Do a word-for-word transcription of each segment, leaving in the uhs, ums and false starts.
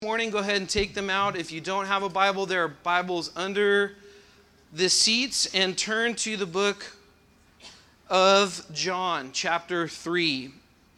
Morning, go ahead and take them out. If you don't have a Bible, there are Bibles under the seats, and turn to the book of John, chapter three.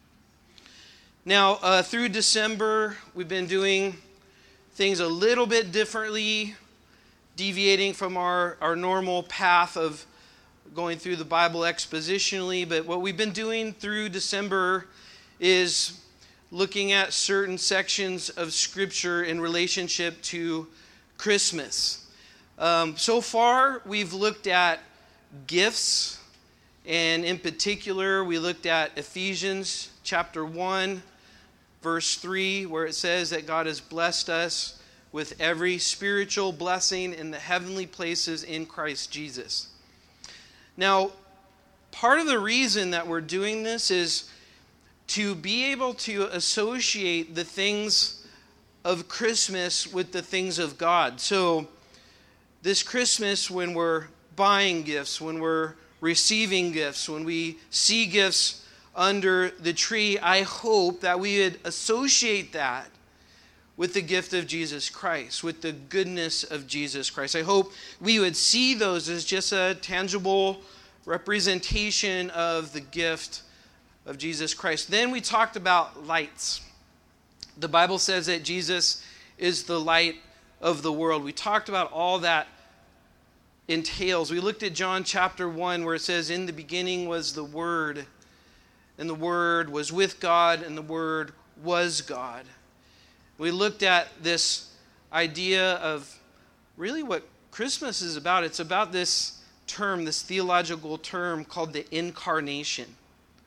Now, uh, through December, we've been doing things a little bit differently, deviating from our, our normal path of going through the Bible expositionally, but what we've been doing through December is looking at certain sections of Scripture in relationship to Christmas. Um, so far, we've looked at gifts, and in particular, we looked at Ephesians chapter one, verse three, where it says that God has blessed us with every spiritual blessing in the heavenly places in Christ Jesus. Now, part of the reason that we're doing this is to be able to associate the things of Christmas with the things of God. So this Christmas, when we're buying gifts, when we're receiving gifts, when we see gifts under the tree, I hope that we would associate that with the gift of Jesus Christ, with the goodness of Jesus Christ. I hope we would see those as just a tangible representation of the gift of Jesus Christ. Then we talked about lights. The Bible says that Jesus is the light of the world. We talked about all that entails. We looked at John chapter one, where it says, "In the beginning was the Word, and the Word was with God, and the Word was God." We looked at this idea of really what Christmas is about. It's about this term, this theological term called the incarnation.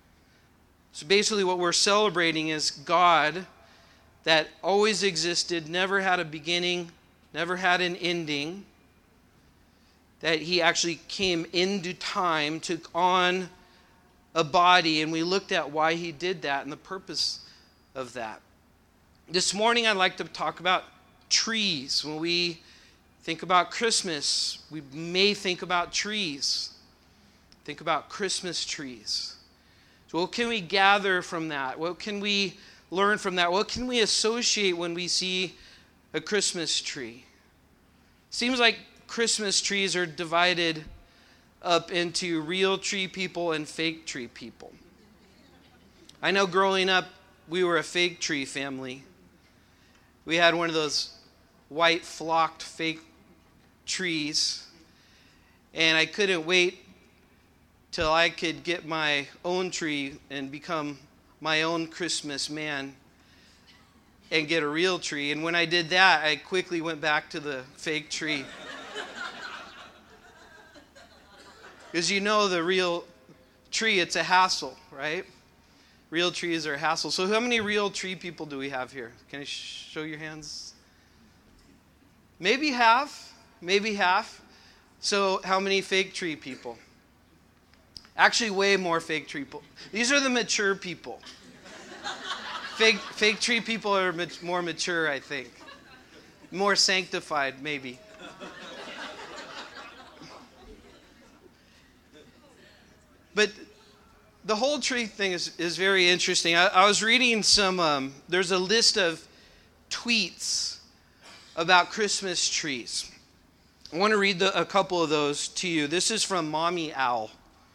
So basically what we're celebrating is God that always existed, never had a beginning, never had an ending, that he actually came into time, took on a body, and we looked at why he did that and the purpose of that. This morning I'd like to talk about trees. When we think about Christmas, we may think about trees. Think about Christmas trees. So what can we gather from that? What can we learn from that? What can we associate when we see a Christmas tree? Seems like Christmas trees are divided up into real tree people and fake tree people. I know growing up, we were a fake tree family. We had one of those white flocked fake trees, and I couldn't wait till I could get my own tree and become my own Christmas man and get a real tree. And when I did that, I quickly went back to the fake tree. Because you know the real tree, it's a hassle, right? Real trees are a hassle. So how many real tree people do we have here? Can I sh- show your hands? Maybe half, maybe half. So how many fake tree people? Actually, way more fake tree people. These are the mature people. Fake, fake tree people are mat- more mature, I think. More sanctified, maybe. But the whole tree thing is, is very interesting. I, I was reading some, um, there's a list of tweets about Christmas trees. I want to read the, a couple of those to you. This is from Mommy Owl.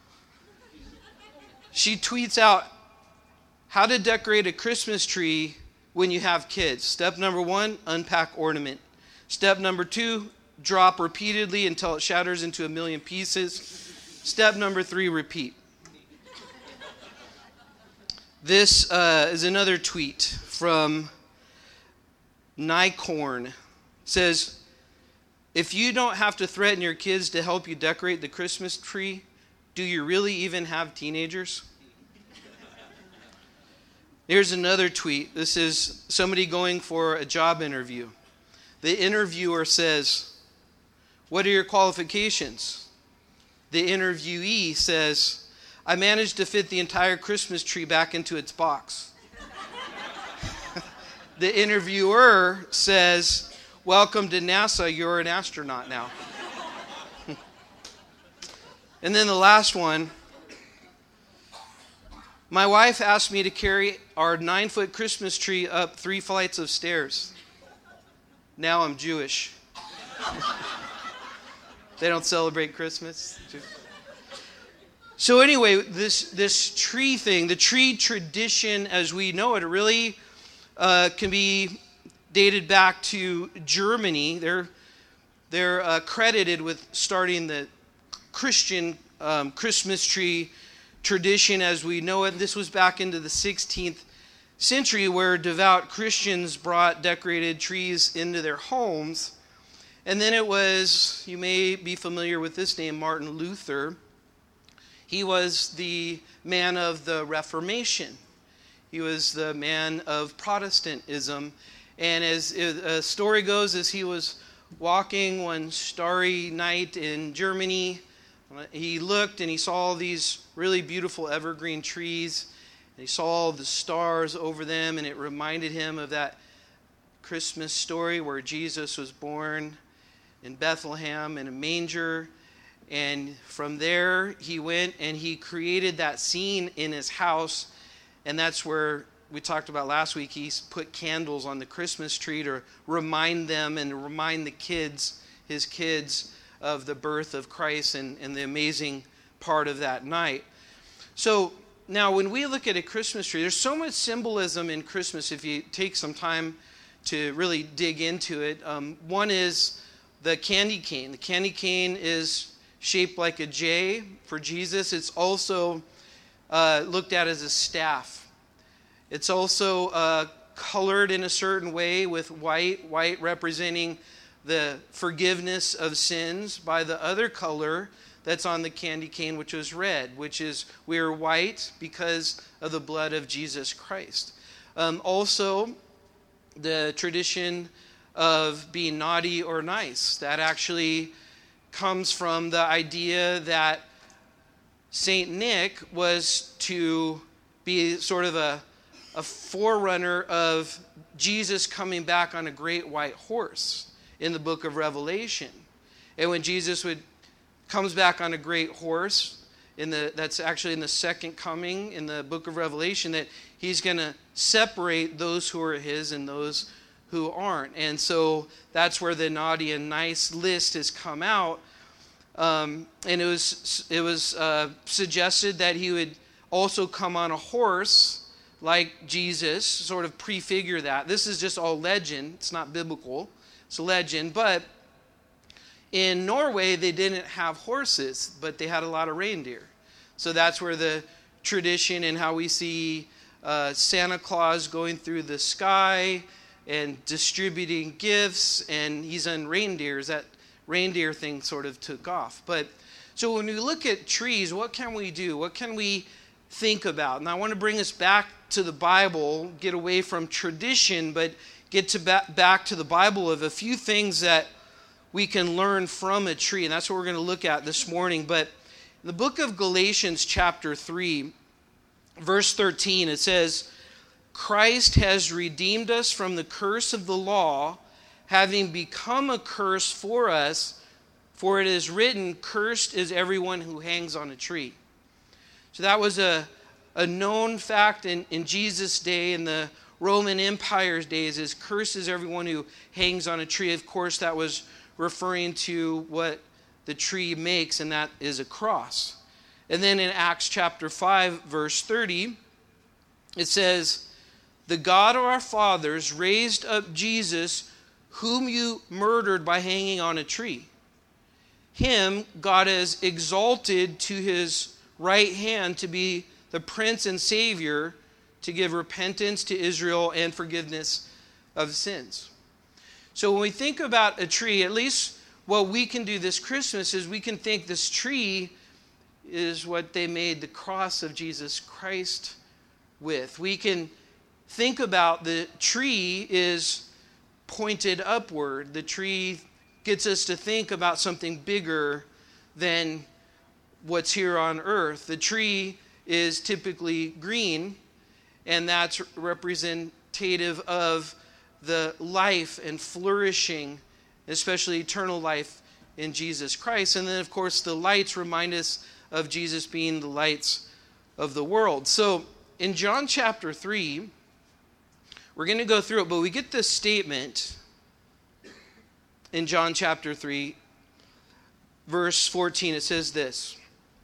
She tweets out how to decorate a Christmas tree when you have kids. Step number one, unpack ornament. Step number two, drop repeatedly until it shatters into a million pieces. Step number three, repeat. This uh, is another tweet from Nicorn. It says, "If you don't have to threaten your kids to help you decorate the Christmas tree, do you really even have teenagers?" Here's another tweet. This is somebody going for a job interview. The interviewer says, "What are your qualifications?" The interviewee says, "I managed to fit the entire Christmas tree back into its box." The interviewer says, "Welcome to NASA, you're an astronaut now." And then the last one, "My wife asked me to carry our nine-foot Christmas tree up three flights of stairs." Now I'm Jewish. They don't celebrate Christmas. So anyway, this this tree thing, the tree tradition as we know it, really uh, can be dated back to Germany. They're they're uh, credited with starting the Christian um, Christmas tree tradition as we know it. This was back into the sixteenth century, where devout Christians brought decorated trees into their homes. And then it was, you may be familiar with this name, Martin Luther. He was the man of the Reformation. He was the man of Protestantism. And as a story goes, as he was walking one starry night in Germany, he looked and he saw these really beautiful evergreen trees. And he saw the stars over them, and it reminded him of that Christmas story where Jesus was born in Bethlehem in a manger. And from there, he went and he created that scene in his house. And that's where we talked about last week. He put candles on the Christmas tree to remind them and remind the kids, his kids, of the birth of Christ and, and the amazing part of that night. So now when we look at a Christmas tree, there's so much symbolism in Christmas if you take some time to really dig into it. Um, one is the candy cane. The candy cane is shaped like a J for Jesus. It's also uh, looked at as a staff. It's also uh, colored in a certain way with white, white representing the forgiveness of sins, by the other color that's on the candy cane, which is red, which is we are white because of the blood of Jesus Christ. Um, also, the tradition of being naughty or nice. That actually comes from the idea that Saint Nick was to be sort of a, a forerunner of Jesus coming back on a great white horse in the book of Revelation. And when Jesus would comes back on a great horse, in the that's actually in the second coming in the book of Revelation, that he's going to separate those who are his and those who aren't. And so that's where the naughty and nice list has come out. Um, and it was it was uh, suggested that he would also come on a horse like Jesus, sort of prefigure that. This is just all legend. It's not biblical. It's a legend. But in Norway, they didn't have horses, but they had a lot of reindeer. So that's where the tradition and how we see uh, Santa Claus going through the sky and distributing gifts, and he's on reindeers. That reindeer thing sort of took off. But so when we look at trees, what can we do? What can we think about? And I want to bring us back to the Bible, get away from tradition, but get to ba- back to the Bible of a few things that we can learn from a tree. And that's what we're going to look at this morning. But in the book of Galatians chapter three, verse thirteen, it says, Christ has redeemed us from the curse of the law, having become a curse for us, for it is written, cursed is everyone who hangs on a tree. So that was a, a known fact in, in Jesus' day, in the Roman Empire's days, is cursed is everyone who hangs on a tree. Of course, that was referring to what the tree makes, and that is a cross. And then in Acts chapter five, verse thirty, it says, the God of our fathers raised up Jesus, whom you murdered by hanging on a tree. Him God has exalted to his right hand to be the Prince and Savior, to give repentance to Israel and forgiveness of sins. So when we think about a tree, at least what we can do this Christmas is we can think this tree is what they made the cross of Jesus Christ with. We can think about the tree is pointed upward. The tree gets us to think about something bigger than what's here on earth. The tree is typically green, and that's representative of the life and flourishing, especially eternal life in Jesus Christ. And then, of course, the lights remind us of Jesus being the lights of the world. So in John chapter three, we're going to go through it, but we get this statement in John chapter three, verse fourteen, it says this.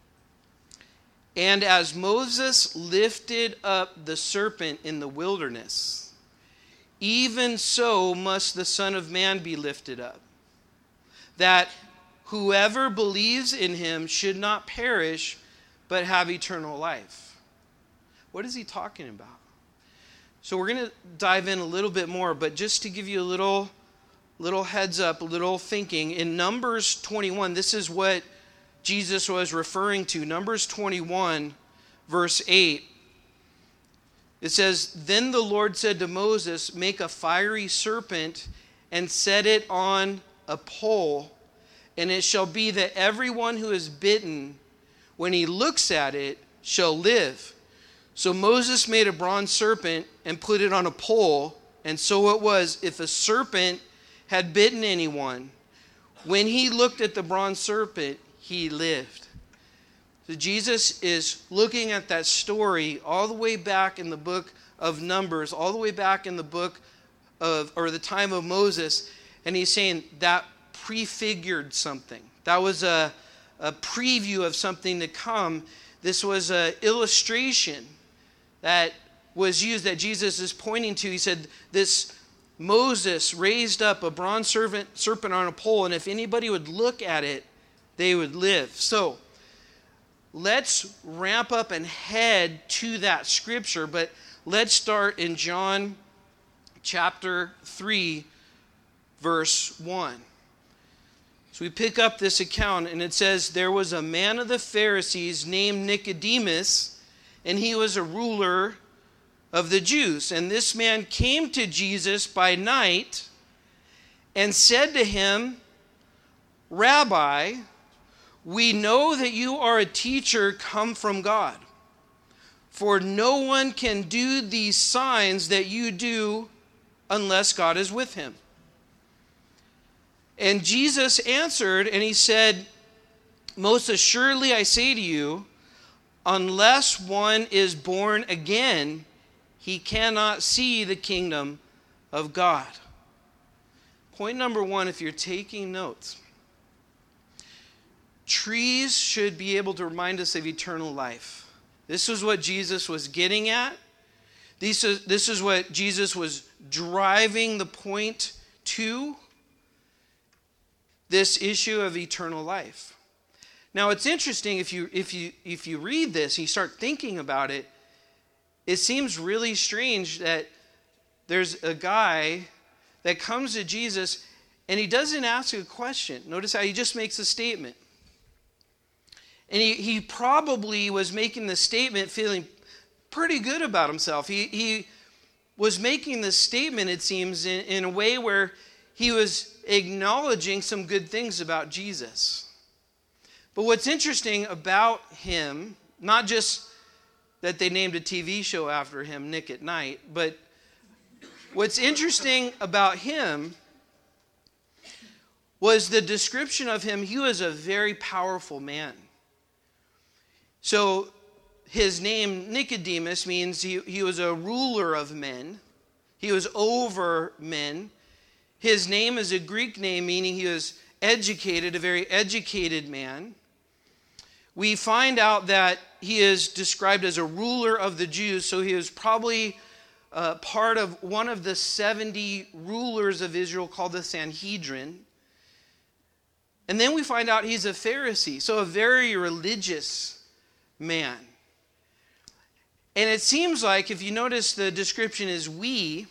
And as Moses lifted up the serpent in the wilderness, even so must the Son of Man be lifted up, that whoever believes in him should not perish, but have eternal life. What is he talking about? So we're going to dive in a little bit more, but just to give you a little, little heads up, a little thinking, in Numbers twenty-one, this is what Jesus was referring to. Numbers twenty-one, verse eight. It says, Then the Lord said to Moses, Make a fiery serpent and set it on a pole, and it shall be that everyone who is bitten, when he looks at it, shall live. So Moses made a bronze serpent and put it on a pole, and so it was, if a serpent had bitten anyone, when he looked at the bronze serpent, he lived. So Jesus is looking at that story all the way back in the book of Numbers, all the way back in the book of, or the time of Moses, and he's saying that prefigured something. That was a, a preview of something to come. This was an illustration that was used, that Jesus is pointing to. He said, this Moses raised up a bronze serpent, serpent on a pole, and if anybody would look at it, they would live. So let's ramp up and head to that scripture, but let's start in John chapter three, verse one. So we pick up this account, and it says, There was a man of the Pharisees named Nicodemus, and he was a ruler of the Jews. And this man came to Jesus by night and said to him, Rabbi, we know that you are a teacher come from God, for no one can do these signs that you do unless God is with him. And Jesus answered, and he said, Most assuredly I say to you, unless one is born again, he cannot see the kingdom of God. Point number one, if you're taking notes, trees should be able to remind us of eternal life. This is what Jesus was getting at. This is, this is what Jesus was driving the point to, this issue of eternal life. Now it's interesting, if you if you if you read this, you start thinking about it, it seems really strange that there's a guy that comes to Jesus and he doesn't ask a question. Notice how he just makes a statement. And he, he probably was making the statement feeling pretty good about himself. He, he was making this statement, it seems, in, in a way where he was acknowledging some good things about Jesus. But what's interesting about him, not just that they named a T V show after him, Nick at Night, but what's interesting about him was the description of him. He was a very powerful man. So his name, Nicodemus, means he, he was a ruler of men. He was over men. His name is a Greek name, meaning he was educated, a very educated man. We find out that he is described as a ruler of the Jews, so he was probably uh, part of one of the seventy rulers of Israel called the Sanhedrin. And then we find out he's a Pharisee, so a very religious man. And it seems like, if you notice the description is we,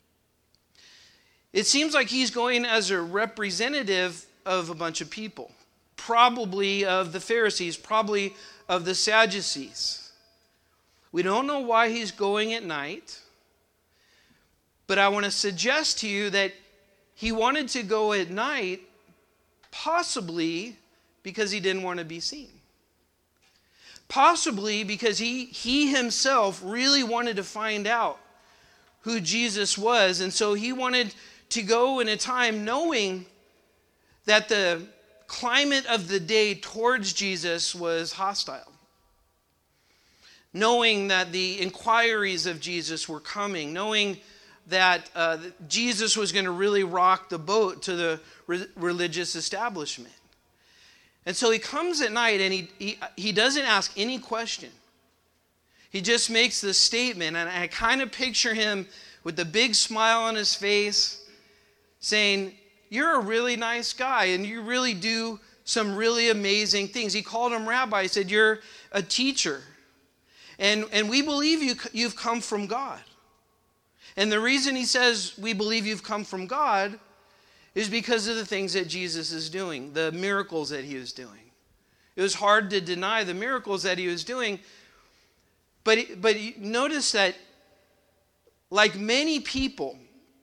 it seems like he's going as a representative of a bunch of people. Probably of the Pharisees, probably of the Sadducees. We don't know why he's going at night, but I want to suggest to you that he wanted to go at night possibly because he didn't want to be seen. Possibly because he, he himself really wanted to find out who Jesus was, and so he wanted to go in a time knowing that the climate of the day towards Jesus was hostile. Knowing that the inquiries of Jesus were coming, knowing that uh, Jesus was going to really rock the boat to the re- religious establishment. And so he comes at night and he, he he doesn't ask any question. He just makes this statement, and I kind of picture him with the big smile on his face saying, "You're a really nice guy and you really do some really amazing things." He called him rabbi. He said, "You're a teacher. And, and we believe you, you've come from God." And the reason he says we believe you've come from God is because of the things that Jesus is doing, the miracles that he was doing. It was hard to deny the miracles that he was doing. But, but notice that, like many people,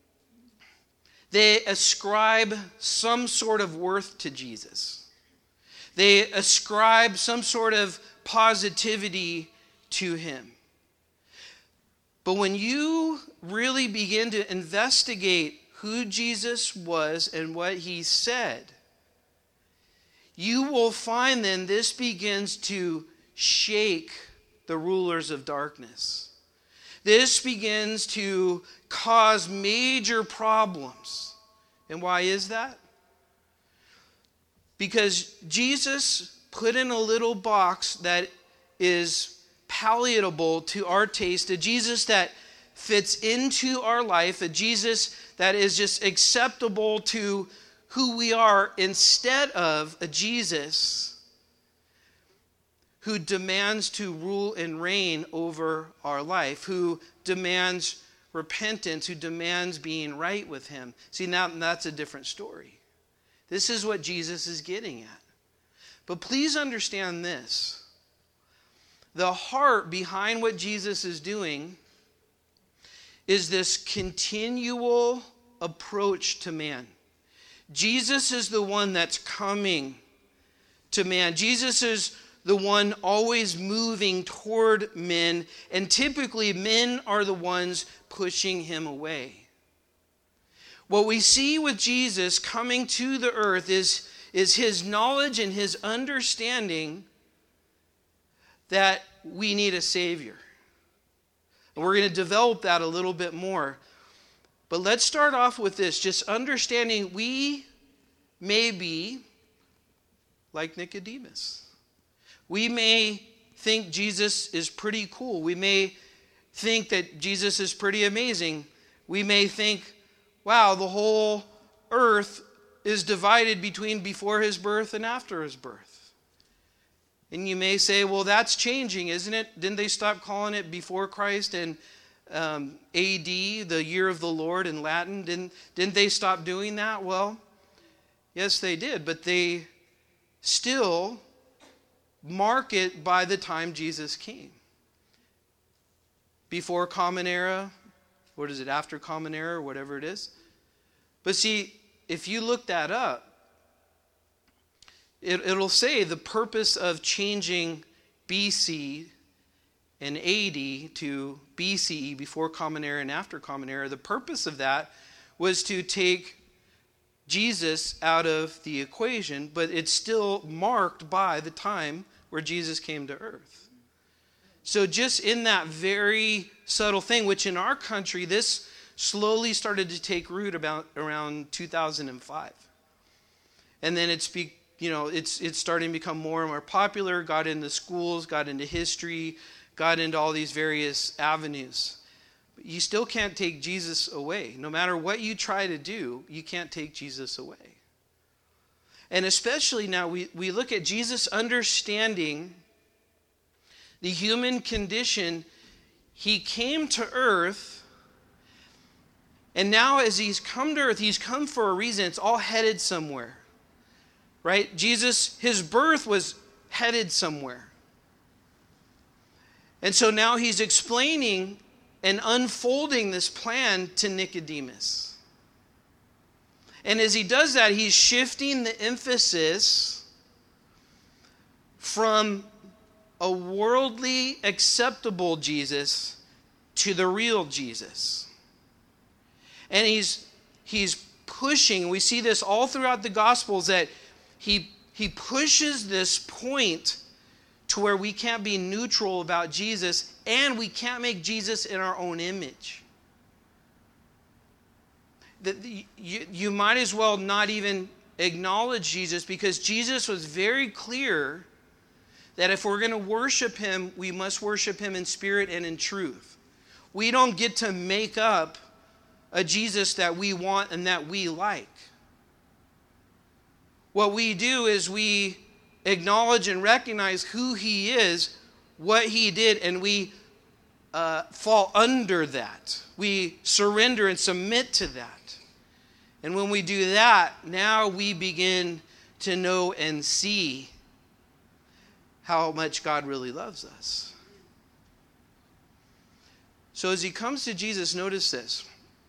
they ascribe some sort of worth to Jesus. They ascribe some sort of positivity to him. But when you really begin to investigate who Jesus was and what he said, you will find then this begins to shake the rulers of darkness. This begins to cause major problems. And why is that? Because Jesus put in a little box that is palatable to our taste, a Jesus that fits into our life, a Jesus that is just acceptable to who we are, instead of a Jesus who demands to rule and reign over our life, who demands repentance, who demands being right with him. See, now that's a different story. This is what Jesus is getting at. But please understand this. The heart behind what Jesus is doing is this continual approach to man. Jesus is the one that's coming to man. Jesus is the one always moving toward men, and typically men are the ones pushing him away. What we see with Jesus coming to the earth is, is his knowledge and his understanding that we need a Savior. And we're going to develop that a little bit more. But let's start off with this, just understanding we may be like Nicodemus. We may think Jesus is pretty cool. We may think that Jesus is pretty amazing. We may think, wow, the whole earth is divided between before his birth and after his birth. And you may say, well, that's changing, isn't it? Didn't they stop calling it before Christ and um, A D, the year of the Lord in Latin? Didn't, didn't they stop doing that? Well, yes, they did. But they still mark it by the time Jesus came. Before Common Era, what is it, after Common Era, or whatever it is. But see, if you look that up, It, it'll say the purpose of changing B C and A D to B C E, before Common Era and after Common Era. The purpose of that was to take Jesus out of the equation, but it's still marked by the time where Jesus came to earth. So just in that very subtle thing, which in our country, this slowly started to take root about around two thousand five. And then it's be, you know, it's it's starting to become more and more popular, got into schools, got into history, got into all these various avenues. But you still can't take Jesus away. No matter what you try to do, you can't take Jesus away. And especially now, we, we look at Jesus understanding the human condition. He came to earth, and now as he's come to earth, he's come for a reason. It's all headed somewhere. Right? Jesus, his birth was headed somewhere. And so now he's explaining and unfolding this plan to Nicodemus. And as he does that, he's shifting the emphasis from a worldly, acceptable Jesus to the real Jesus. And he's, he's pushing, we see this all throughout the Gospels, that He, he pushes this point to where we can't be neutral about Jesus, and we can't make Jesus in our own image. that you, you might as well not even acknowledge Jesus, because Jesus was very clear that if we're going to worship him, we must worship him in spirit and in truth. We don't get to make up a Jesus that we want and that we like. What we do is we acknowledge and recognize who he is, what he did, and we uh, fall under that. We surrender and submit to that. And when we do that, now we begin to know and see how much God really loves us. So as he comes to Jesus, notice this.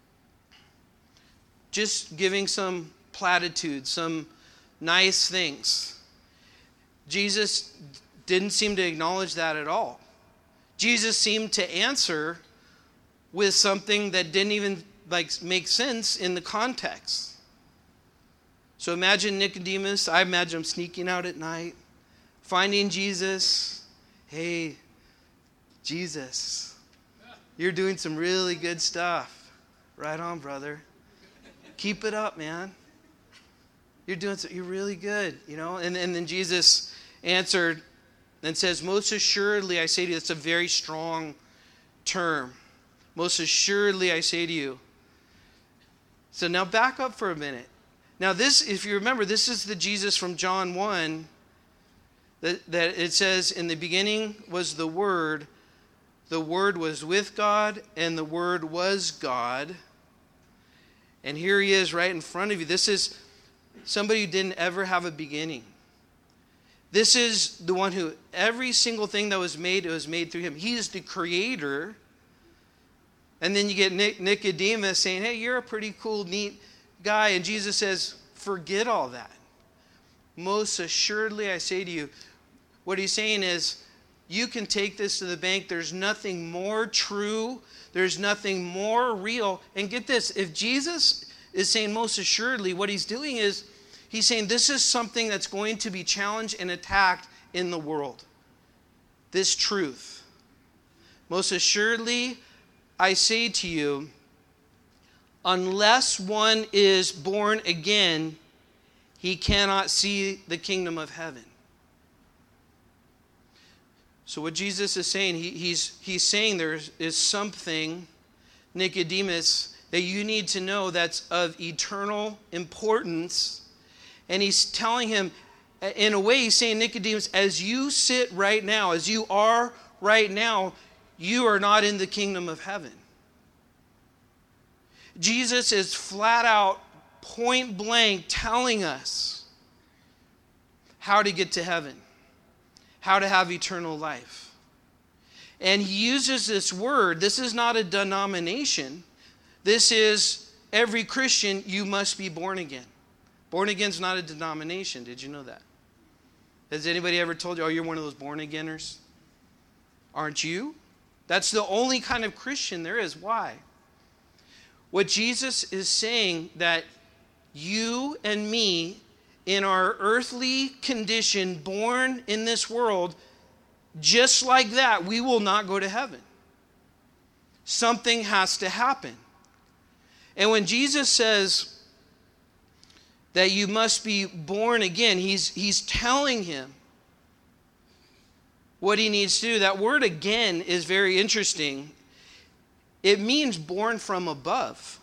Just giving some platitudes, some nice things. Jesus didn't seem to acknowledge that at all. Jesus seemed to answer with something that didn't even like make sense in the context. So imagine Nicodemus. I imagine him sneaking out at night, finding Jesus. Hey, Jesus, you're doing some really good stuff. Right on, brother. Keep it up, man. You're doing so, you're really good, you know. And, and then Jesus answered and says, most assuredly I say to you, that's a very strong term. Most assuredly I say to you. So now back up for a minute. Now this, if you remember, this is the Jesus from John one that, that it says, in the beginning was the Word, the Word was with God, and the Word was God. And here he is right in front of you. This is somebody who didn't ever have a beginning. This is the one who, every single thing that was made, it was made through him. He's the creator. And then you get Nicodemus saying, hey, you're a pretty cool, neat guy. And Jesus says, forget all that. Most assuredly, I say to you, what he's saying is, you can take this to the bank. There's nothing more true. There's nothing more real. And get this, if Jesus is saying most assuredly, what he's doing is, he's saying this is something that's going to be challenged and attacked in the world. This truth. Most assuredly, I say to you, unless one is born again, he cannot see the kingdom of heaven. So what Jesus is saying, he, he's, he's saying there is something, Nicodemus, that you need to know that's of eternal importance. And he's telling him, in a way, he's saying, Nicodemus, as you sit right now, as you are right now, you are not in the kingdom of heaven. Jesus is flat out, point blank, telling us how to get to heaven, how to have eternal life. And he uses this word. This is not a denomination. This is every Christian, you must be born again. Born again is not a denomination. Did you know that? Has anybody ever told you, oh, you're one of those born againers? Aren't you? That's the only kind of Christian there is. Why? What Jesus is saying, that you and me, in our earthly condition, born in this world, just like that, we will not go to heaven. Something has to happen. And when Jesus says that you must be born again, he's, he's telling him what he needs to do. That word again is very interesting. It means born from above.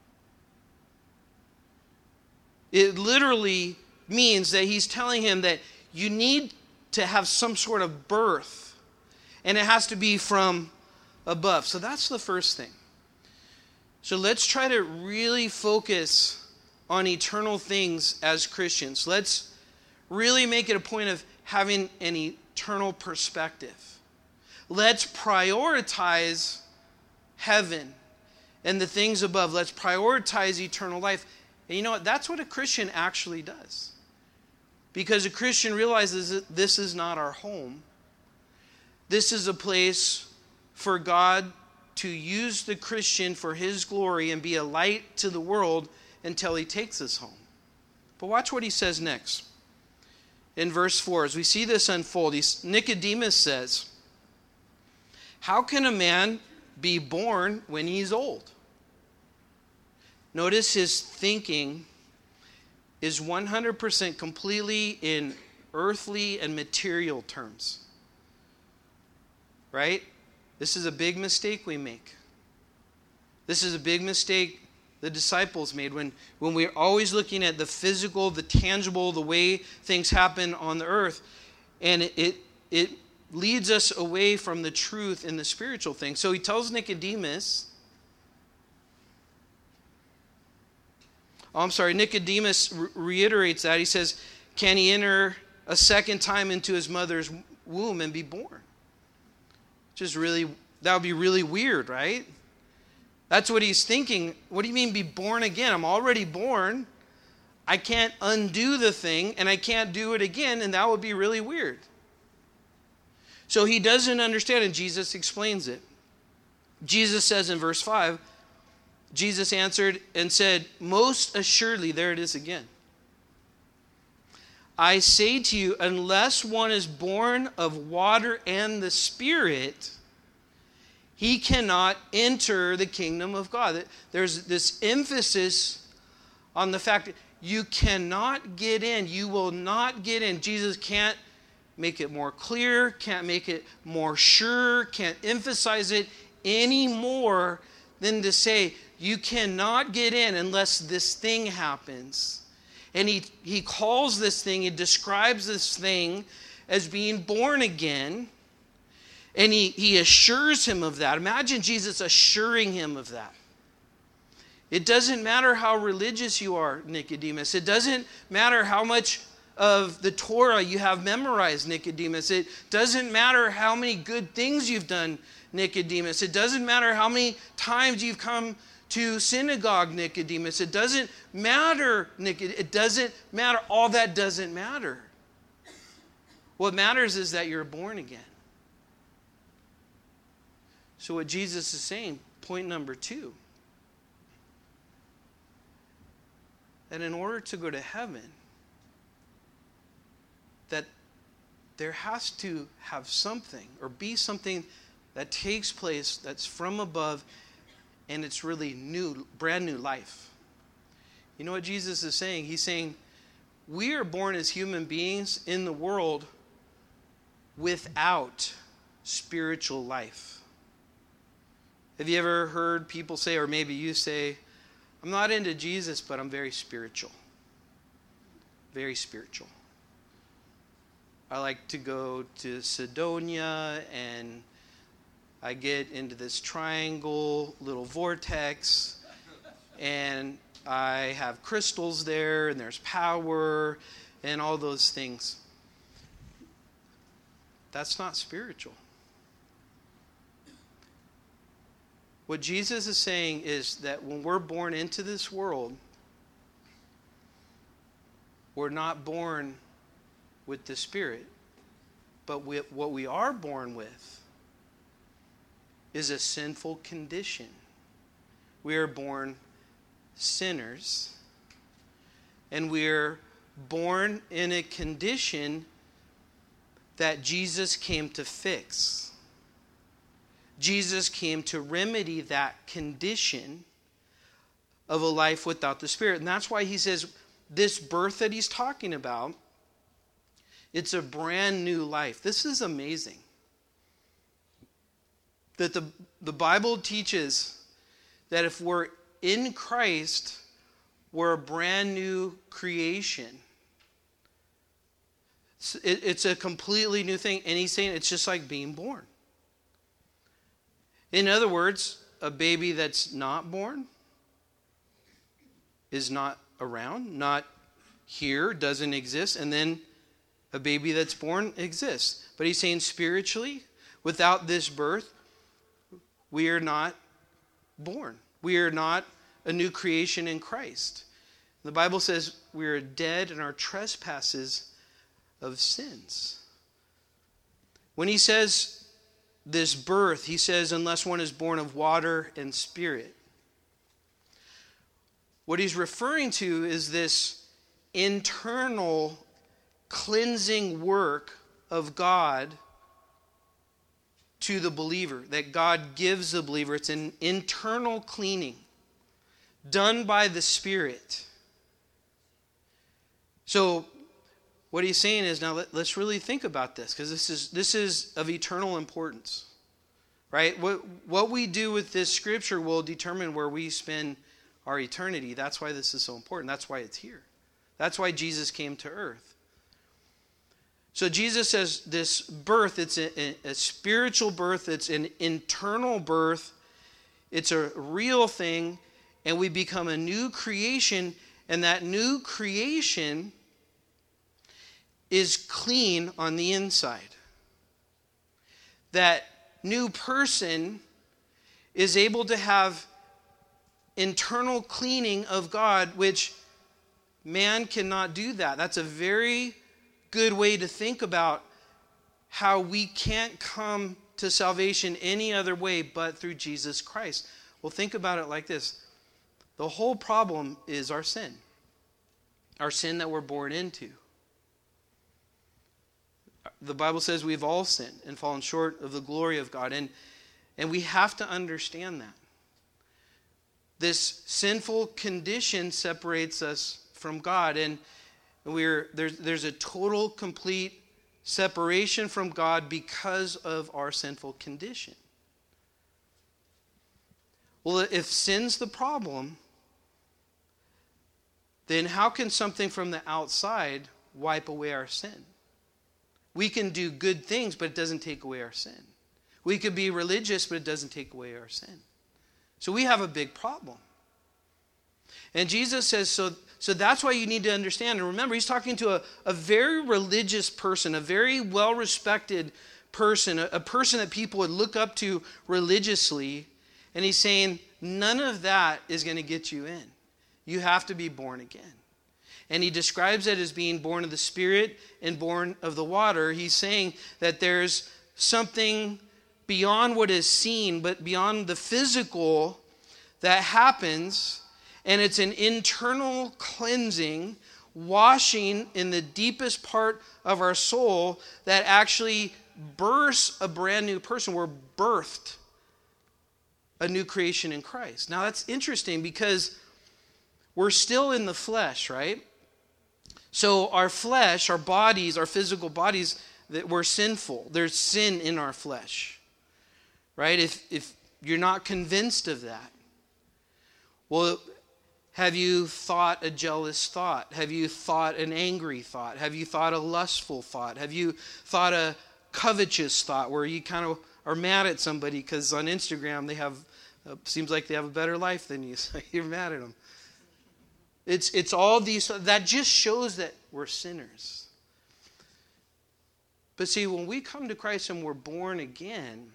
It literally means that he's telling him that you need to have some sort of birth, and it has to be from above. So that's the first thing. So let's try to really focus on eternal things as Christians. Let's really make it a point of having an eternal perspective. Let's prioritize heaven and the things above. Let's prioritize eternal life. And you know what? That's what a Christian actually does. Because a Christian realizes that this is not our home. This is a place for God to use the Christian for his glory and be a light to the world until he takes us home. But watch what he says next. In verse four, as we see this unfold, Nicodemus says, how can a man be born when he's old? Notice his thinking is one hundred percent completely in earthly and material terms. Right? This is a big mistake we make. This is a big mistake the disciples made when, when we're always looking at the physical, the tangible, the way things happen on the earth. And it, it, it leads us away from the truth in the spiritual thing. So he tells Nicodemus, oh, I'm sorry, Nicodemus re- reiterates that. He says, can he enter a second time into his mother's womb and be born? Which is really, that would be really weird, right? That's what he's thinking. What do you mean be born again? I'm already born. I can't undo the thing, and I can't do it again, and that would be really weird. So he doesn't understand, and Jesus explains it. Jesus says in verse five, Jesus answered and said, most assuredly, there it is again. I say to you, unless one is born of water and the Spirit, he cannot enter the kingdom of God. There's this emphasis on the fact that you cannot get in. You will not get in. Jesus can't make it more clear, can't make it more sure, can't emphasize it any more than to say, you cannot get in unless this thing happens. And he, he calls this thing, he describes this thing as being born again. And he, he assures him of that. Imagine Jesus assuring him of that. It doesn't matter how religious you are, Nicodemus. It doesn't matter how much of the Torah you have memorized, Nicodemus. It doesn't matter how many good things you've done, Nicodemus. It doesn't matter how many times you've come to synagogue, Nicodemus. It doesn't matter, Nicodemus. It doesn't matter. All that doesn't matter. What matters is that you're born again. So what Jesus is saying, point number two, that in order to go to heaven, that there has to have something or be something that takes place that's from above, and it's really new, brand new life. You know what Jesus is saying? He's saying we are born as human beings in the world without spiritual life. Have you ever heard people say, or maybe you say, I'm not into Jesus, but I'm very spiritual. Very spiritual. I like to go to Sidonia, and I get into this triangle, little vortex, and I have crystals there, and there's power, and all those things. That's not spiritual. What Jesus is saying is that when we're born into this world, we're not born with the Spirit, but we, what we are born with is a sinful condition. We are born sinners, and we are born in a condition that Jesus came to fix. Jesus came to remedy that condition of a life without the Spirit. And that's why he says this birth that he's talking about, it's a brand new life. This is amazing. That the, the Bible teaches that if we're in Christ, we're a brand new creation. It's, it, it's a completely new thing. And he's saying it's just like being born. In other words, a baby that's not born is not around, not here, doesn't exist, and then a baby that's born exists. But he's saying spiritually, without this birth, we are not born. We are not a new creation in Christ. The Bible says we are dead in our trespasses of sins. When he says this birth, he says, unless one is born of water and Spirit. What he's referring to is this internal cleansing work of God to the believer, that God gives the believer. It's an internal cleaning. done by the Spirit. So what he's saying is, now let, let's really think about this, because this is this is of eternal importance, right? What what we do with this scripture will determine where we spend our eternity. That's why this is so important. That's why it's here. That's why Jesus came to earth. So Jesus says this birth, it's a, a, a spiritual birth, it's an internal birth, it's a real thing, and we become a new creation, and that new creation is clean on the inside. That new person is able to have internal cleaning of God, which man cannot do that. That's a very good way to think about how we can't come to salvation any other way but through Jesus Christ. Well, think about it like this. The whole problem is our sin. Our sin that we're born into. The Bible says we've all sinned and fallen short of the glory of God. And, and we have to understand that. This sinful condition separates us from God. And we're there's, there's a total, complete separation from God because of our sinful condition. Well, if sin's the problem, then how can something from the outside wipe away our sin? We can do good things, but it doesn't take away our sin. We could be religious, but it doesn't take away our sin. So we have a big problem. And Jesus says, so, so that's why you need to understand. And remember, he's talking to a, a very religious person, a very well-respected person, a, a person that people would look up to religiously. And he's saying, none of that is going to get you in. You have to be born again. And he describes it as being born of the Spirit and born of the water. He's saying that there's something beyond what is seen, but beyond the physical that happens. And it's an internal cleansing, washing in the deepest part of our soul that actually births a brand new person. We're birthed a new creation in Christ. Now that's interesting because we're still in the flesh, right? So our flesh, our bodies, our physical bodies, that we're sinful. There's sin in our flesh, right? If if you're not convinced of that, well, have you thought a jealous thought? Have you thought an angry thought? Have you thought a lustful thought? Have you thought a covetous thought where you kind of are mad at somebody because on Instagram they have, uh, seems like they have a better life than you, so you're mad at them. It's it's all these, that just shows that we're sinners. But see, when we come to Christ and we're born again,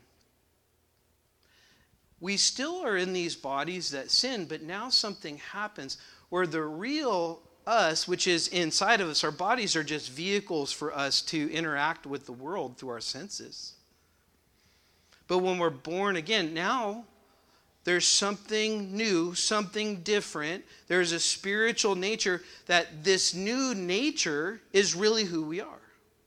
we still are in these bodies that sin, but now something happens where the real us, which is inside of us, our bodies are just vehicles for us to interact with the world through our senses. But when we're born again, now there's something new, something different. There's a spiritual nature that this new nature is really who we are.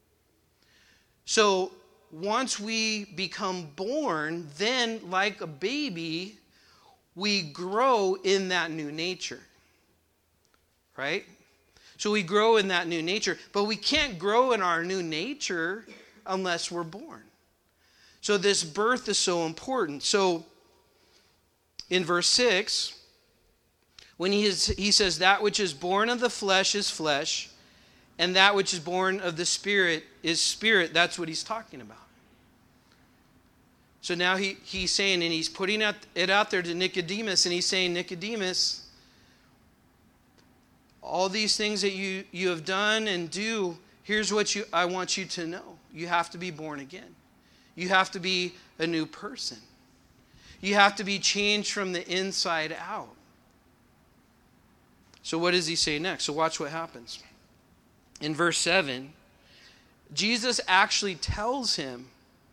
So once we become born, then like a baby, we grow in that new nature. Right? So we grow in that new nature, but we can't grow in our new nature unless we're born. So this birth is so important. So in verse six, when he, is, he says, that which is born of the flesh is flesh, and that which is born of the Spirit is spirit, that's what he's talking about. So now he, he's saying, and he's putting it out there to Nicodemus, and he's saying, Nicodemus, all these things that you, you have done and do, here's what you I want you to know. You have to be born again. You have to be a new person. You have to be changed from the inside out. So what does he say next? So watch what happens. In verse seven, Jesus actually tells him,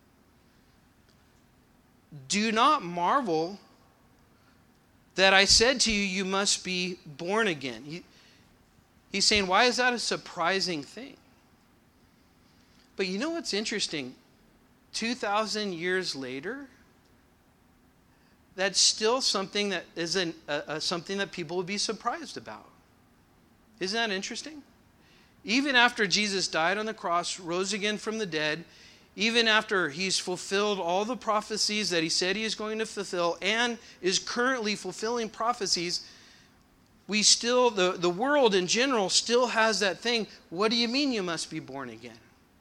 do not marvel that I said to you, you must be born again. He, he's saying, why is that a surprising thing? But you know what's interesting? two thousand years later, that's still something that is an, a, a, something that people would be surprised about. Isn't that interesting? Even after Jesus died on the cross, rose again from the dead, even after he's fulfilled all the prophecies that he said he is going to fulfill and is currently fulfilling prophecies, we still, the, the world in general still has that thing. What do you mean you must be born again?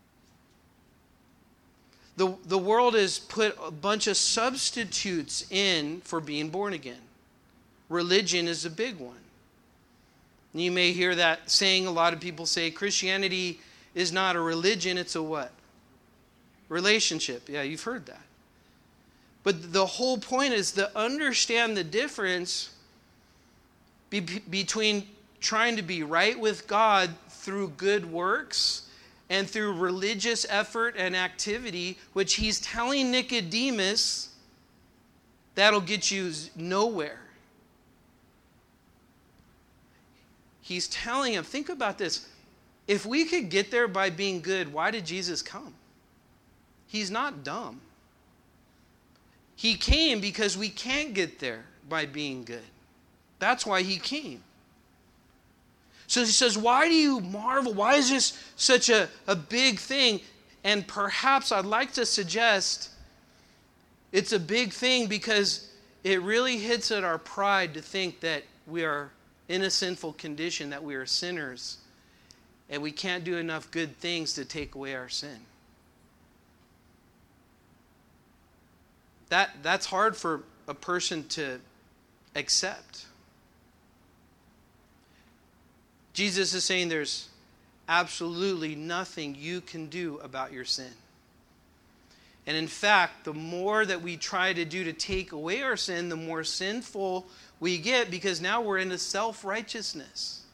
The, the world has put a bunch of substitutes in for being born again. Religion is a big one. You may hear that saying, a lot of people say Christianity is not a religion, it's a what? Relationship. Yeah, you've heard that. But the whole point is to understand the difference be- between trying to be right with God through good works and through religious effort and activity, which he's telling Nicodemus, that'll get you nowhere. He's telling him, think about this. If we could get there by being good, why did Jesus come? He's not dumb. He came because we can't get there by being good. That's why he came. So he says, why do you marvel? Why is this such a, a big thing? And perhaps I'd like to suggest it's a big thing because it really hits at our pride to think that we are in a sinful condition, that we are sinners, and we can't do enough good things to take away our sin. That, that's hard for a person to accept. Jesus is saying there's absolutely nothing you can do about your sin. And in fact, the more that we try to do to take away our sin, the more sinful we get, because now we're into self-righteousness.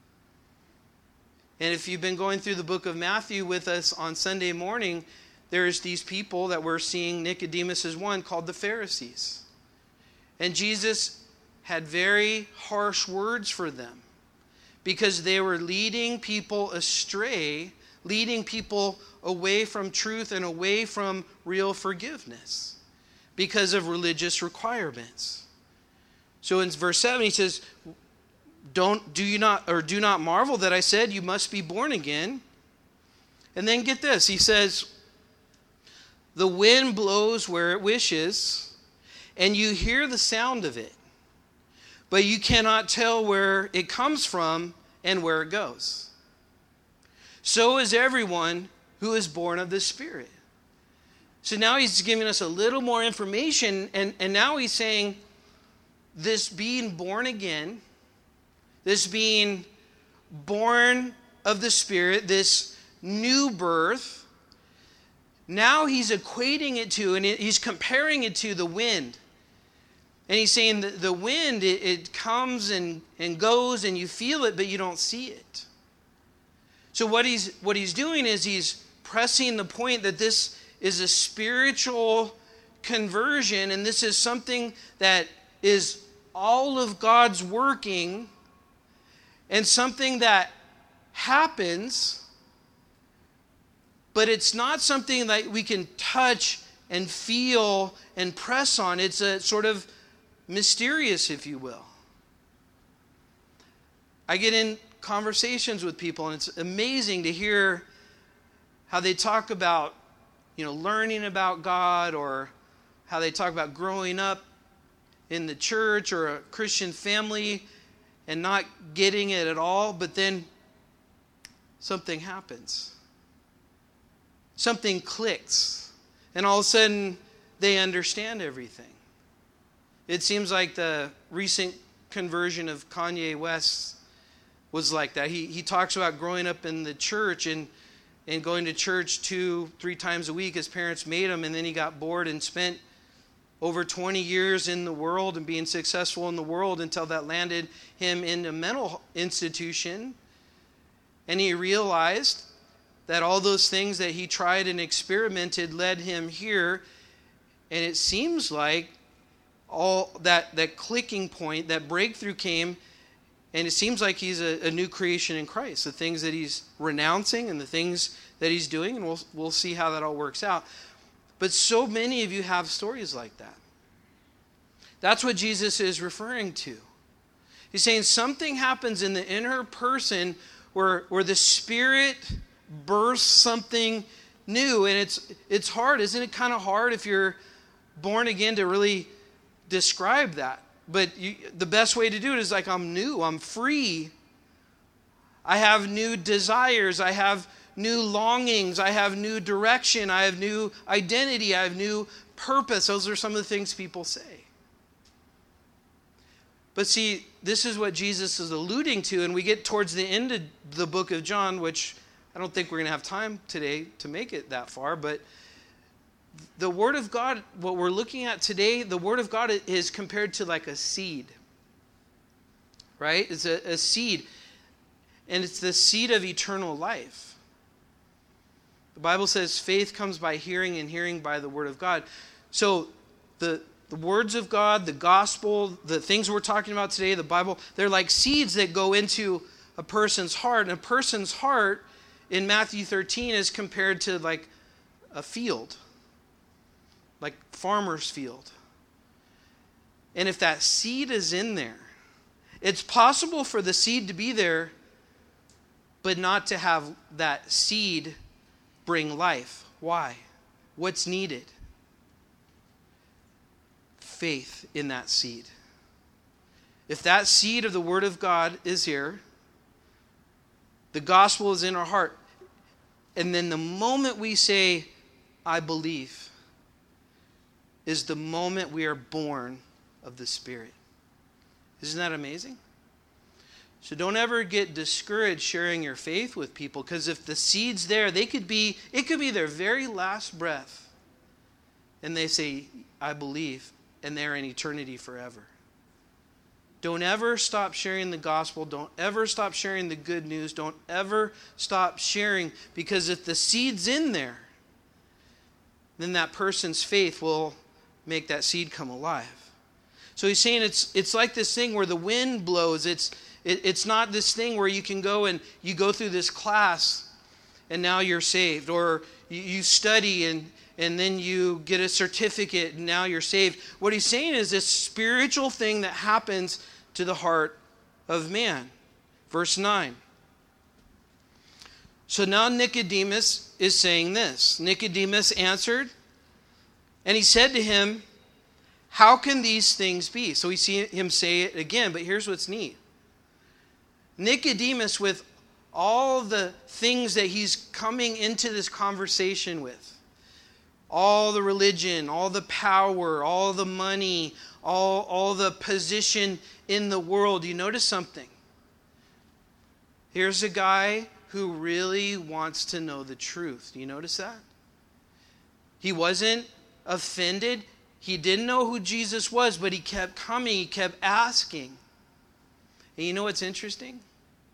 And if you've been going through the book of Matthew with us on Sunday morning, there's these people that we're seeing, Nicodemus is one, called the Pharisees. And Jesus had very harsh words for them because they were leading people astray, leading people away from truth and away from real forgiveness because of religious requirements. So in verse seven he says, Don't do you not or do not marvel that I said you must be born again. And then get this, he says, the wind blows where it wishes, and you hear the sound of it, but you cannot tell where it comes from and where it goes. So is everyone who is born of the Spirit. So now he's giving us a little more information, and, and now he's saying this being born again, this being born of the Spirit, this new birth, now he's equating it to, and he's comparing it to the wind. And he's saying that the wind, it, it comes and, and goes and you feel it, but you don't see it. So what he's what he's doing is he's pressing the point that this is a spiritual conversion, and this is something that is all of God's working, and something that happens, but it's not something that we can touch and feel and press on. It's a sort of mysterious, if you will. I get in conversations with people, and it's amazing to hear how they talk about, you know, learning about God, or how they talk about growing up in the church or a Christian family and not getting it at all, but then something happens. Something clicks, and all of a sudden they understand everything. It seems like the recent conversion of Kanye West was like that. He he talks about growing up in the church and, and going to church two, three times a week. His parents made him, and then he got bored and spent over twenty years in the world and being successful in the world until that landed him in a mental institution. And he realized that all those things that he tried and experimented led him here. And it seems like all that, that clicking point, that breakthrough came, and it seems like he's a, a new creation in Christ. The things that he's renouncing and the things that he's doing, and we'll, we'll see how that all works out. But so many of you have stories like that. That's what Jesus is referring to. He's saying something happens in the inner person where, where the Spirit births something new. And it's it's hard. Isn't it kind of hard if you're born again to really describe that? But you, the best way to do it is like, I'm new. I'm free. I have new desires. I have new longings. I have new direction. I have new identity. I have new purpose. Those are some of the things people say. But see, this is what Jesus is alluding to, and we get towards the end of the book of John, which I don't think we're going to have time today to make it that far, but the Word of God, what we're looking at today, the Word of God is compared to like a seed, right? It's a, a seed, and it's the seed of eternal life. The Bible says faith comes by hearing, and hearing by the Word of God. So the The words of God, the gospel, the things we're talking about today, the Bible, they're like seeds that go into a person's heart. And a person's heart in Matthew thirteen is compared to like a field, like farmer's field. And if that seed is in there, it's possible for the seed to be there, but not to have that seed bring life. Why? What's needed? Faith in that seed. If that seed of the Word of God is here, the gospel is in our heart, and then the moment we say, I believe, is the moment we are born of the Spirit. Isn't that amazing? So don't ever get discouraged sharing your faith with people, because if the seed's there, they could be, it could be their very last breath, and they say, I believe, and they're in eternity forever. Don't ever stop sharing the gospel. Don't ever stop sharing the good news. Don't ever stop sharing, because if the seed's in there, then that person's faith will make that seed come alive. So he's saying it's it's like this thing where the wind blows. It's it, it's not this thing where you can go and you go through this class and now you're saved, or you, you study and and then you get a certificate and now you're saved. What he's saying is this spiritual thing that happens to the heart of man. Verse nine. So now Nicodemus is saying this. Nicodemus answered, and he said to him, how can these things be? So we see him say it again, but here's what's neat. Nicodemus, with all the things that he's coming into this conversation with, all the religion, all the power, all the money, all, all the position in the world, you notice something? Here's a guy who really wants to know the truth. Do you notice that? He wasn't offended. He didn't know who Jesus was, but he kept coming. He kept asking. And you know what's interesting?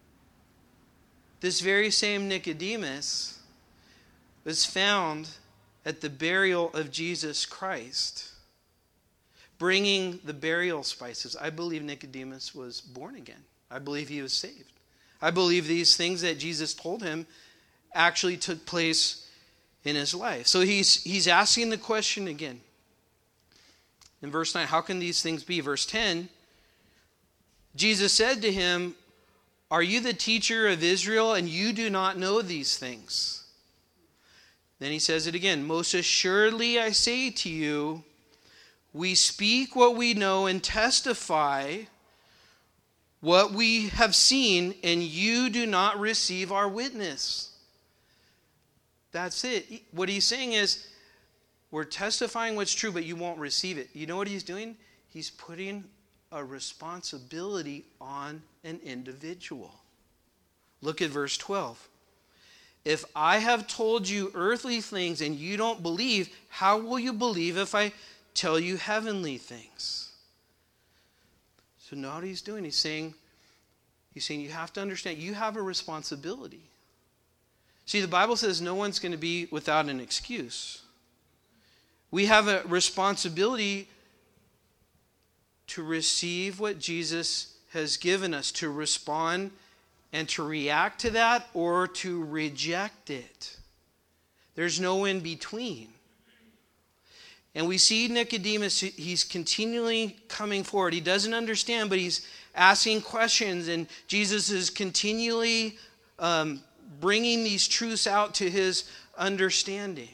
This very same Nicodemus was found at the burial of Jesus Christ, bringing the burial spices. I believe Nicodemus was born again. I believe he was saved. I believe these things that Jesus told him actually took place in his life. So he's he's asking the question again. In verse nine, how can these things be? Verse ten, Jesus said to him, are you the teacher of Israel and you do not know these things? Then he says it again, most assuredly I say to you, we speak what we know and testify what we have seen, and you do not receive our witness. That's it. What he's saying is, we're testifying what's true, but you won't receive it. You know what he's doing? He's putting a responsibility on an individual. Look at verse twelve. If I have told you earthly things and you don't believe, how will you believe if I tell you heavenly things? So now what he's doing, he's saying, he's saying you have to understand, you have a responsibility. See, the Bible says no one's going to be without an excuse. We have a responsibility to receive what Jesus has given us, to respond and to react to that or to reject it. There's no in between. And we see Nicodemus, he's continually coming forward. He doesn't understand, but he's asking questions, and Jesus is continually um, bringing these truths out to his understanding.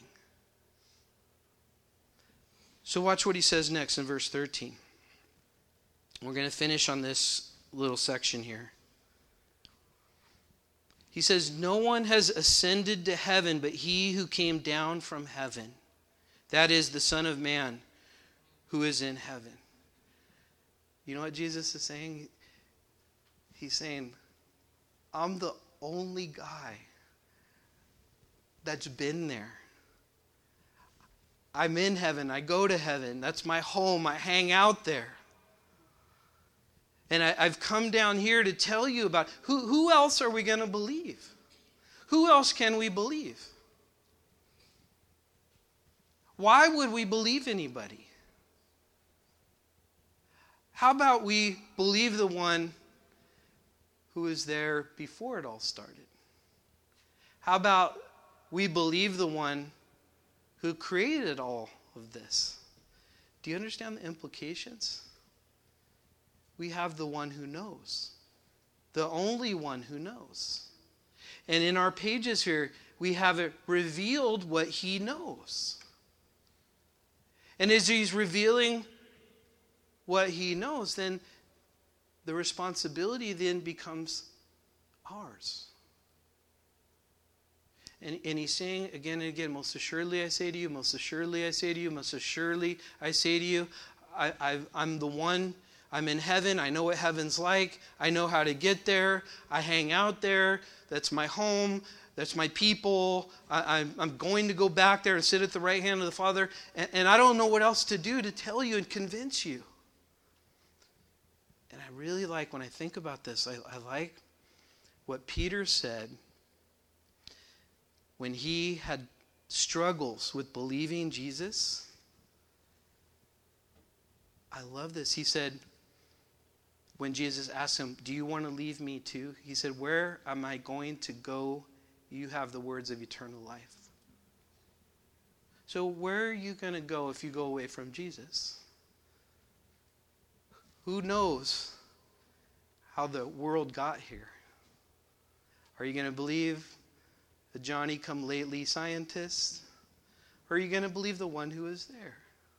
So watch what he says next in verse thirteen. We're going to finish on this little section here. He says, "No one has ascended to heaven but he who came down from heaven. That is the Son of Man who is in heaven." You know what Jesus is saying? He's saying, I'm the only guy that's been there. I'm in heaven. I go to heaven. That's my home. I hang out there. And I, I've come down here to tell you about who, who else are we going to believe? Who else can we believe? Why would we believe anybody? How about we believe the one who was there before it all started? How about we believe the one who created all of this? Do you understand the implications? We have the one who knows. The only one who knows. And in our pages here, we have it revealed what he knows. And as he's revealing what he knows, then the responsibility then becomes ours. And, and he's saying again and again, most assuredly I say to you, most assuredly I say to you, most assuredly I say to you, I, I, I'm the one, I'm in heaven, I know what heaven's like, I know how to get there, I hang out there, that's my home, that's my people, I, I'm, I'm going to go back there and sit at the right hand of the Father, and, and I don't know what else to do to tell you and convince you. And I really like, when I think about this, I, I like what Peter said when he had struggles with believing Jesus. I love this. He said, when Jesus asked him, do you want to leave me too? He said, where am I going to go? You have the words of eternal life. So where are you going to go if you go away from Jesus? Who knows how the world got here? Are you going to believe a Johnny-come-lately scientist? Or are you going to believe the one who is there?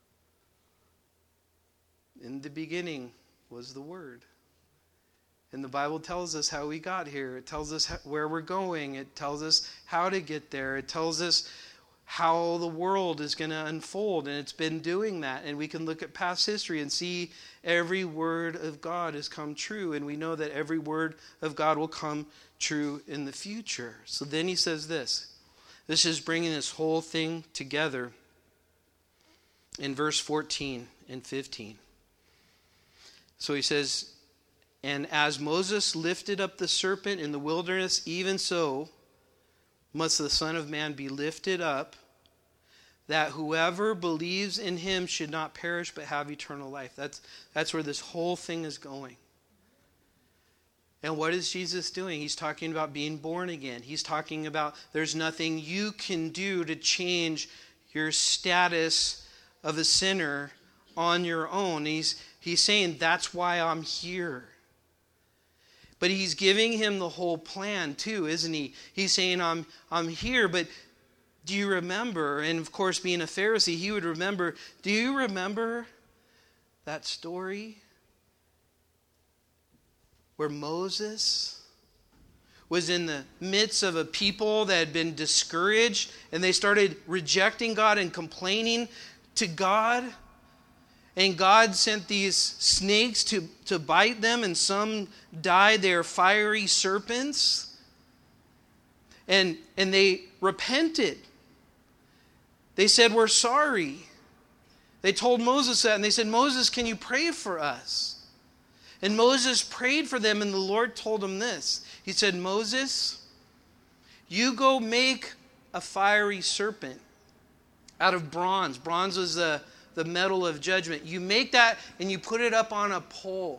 In the beginning was the Word. And the Bible tells us how we got here. It tells us where we're going. It tells us how to get there. It tells us how the world is going to unfold. And it's been doing that. And we can look at past history and see every word of God has come true. And we know that every word of God will come true in the future. So then he says this. This is bringing this whole thing together in verse fourteen and fifteen. So he says, and as Moses lifted up the serpent in the wilderness, even so must the Son of Man be lifted up, that whoever believes in him should not perish but have eternal life. That's, that's where this whole thing is going. And what is Jesus doing? He's talking about being born again. He's talking about there's nothing you can do to change your status of a sinner on your own. He's, he's saying that's why I'm here. But he's giving him the whole plan too, isn't he? He's saying, I'm, I'm here, but do you remember? And of course, being a Pharisee, he would remember, do you remember that story where Moses was in the midst of a people that had been discouraged and they started rejecting God and complaining to God? And God sent these snakes to, to bite them, and some died. They are fiery serpents. And, and they repented. They said, we're sorry. They told Moses that, and they said, Moses, can you pray for us? And Moses prayed for them, and the Lord told him this. He said, Moses, you go make a fiery serpent out of bronze. Bronze was the the metal of judgment. You make that and you put it up on a pole.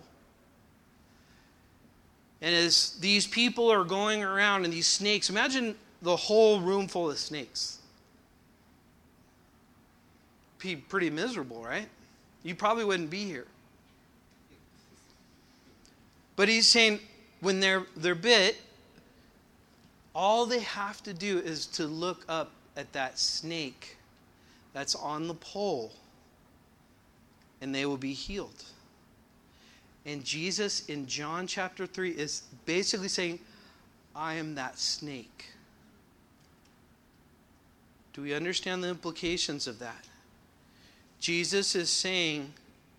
And as these people are going around and these snakes, imagine the whole room full of snakes. be pretty miserable, right? You probably wouldn't be here. But he's saying when they're they're bit, all they have to do is to look up at that snake that's on the pole, and they will be healed. And Jesus in John chapter three is basically saying, I am that snake. Do we understand the implications of that? Jesus is saying,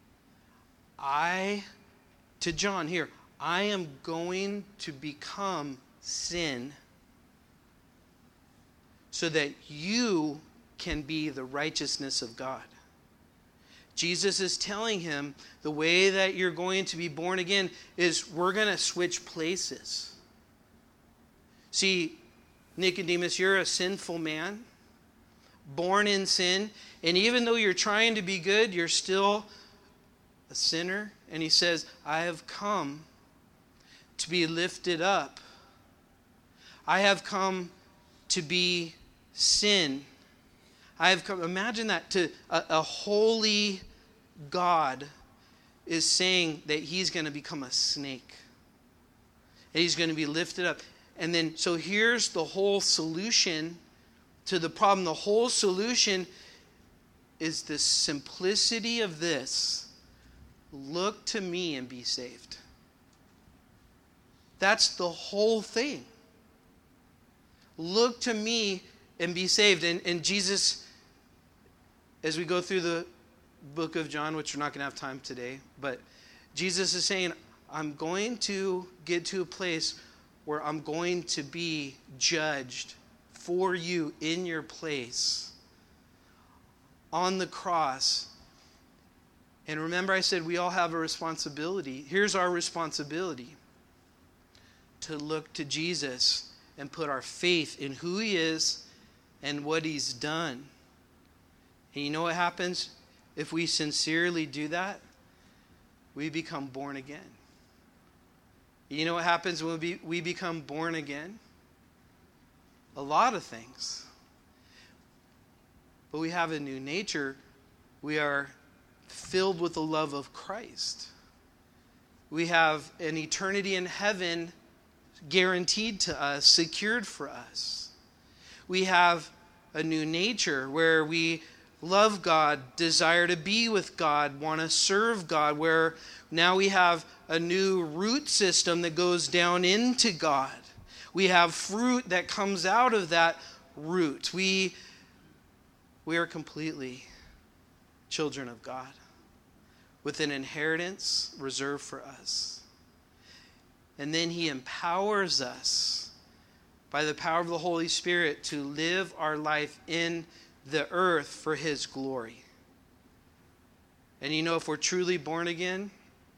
I, to John here, I am going to become sin so that you can be the righteousness of God. Jesus is telling him the way that you're going to be born again is we're going to switch places. See, Nicodemus, you're a sinful man, born in sin, and even though you're trying to be good, you're still a sinner. And he says, I have come to be lifted up. I have come to be sin. I have come, imagine that, to a, a holy God is saying that he's going to become a snake. And he's going to be lifted up. And then, so here's the whole solution to the problem. The whole solution is the simplicity of this. Look to me and be saved. That's the whole thing. Look to me and be saved. And, and Jesus, as we go through the book of John, which we're not going to have time today, but Jesus is saying, I'm going to get to a place where I'm going to be judged for you in your place on the cross. And remember, I said we all have a responsibility. Here's our responsibility: to look to Jesus and put our faith in who he is and what he's done. And you know what happens if we sincerely do that? We become born again. You know what happens when we we become born again? A lot of things. But we have a new nature. We are filled with the love of Christ. We have an eternity in heaven guaranteed to us, secured for us. We have a new nature where we love God, desire to be with God, want to serve God, where now we have a new root system that goes down into God. We have fruit that comes out of that root. We, we are completely children of God with an inheritance reserved for us. And then he empowers us by the power of the Holy Spirit to live our life in the earth for his glory. And you know, if we're truly born again,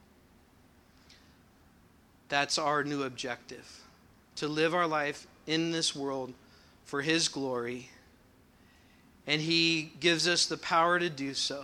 that's our new objective. To live our life in this world for his glory. And he gives us the power to do so.